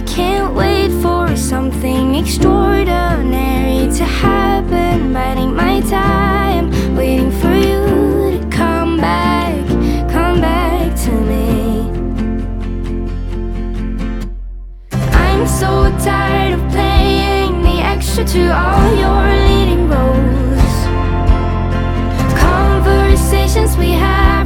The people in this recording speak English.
I can't wait for something extraordinary to happen. Biding my time, waiting for you to come back to me. I'm so tired of playing the extra to all your leading roles. Conversations we have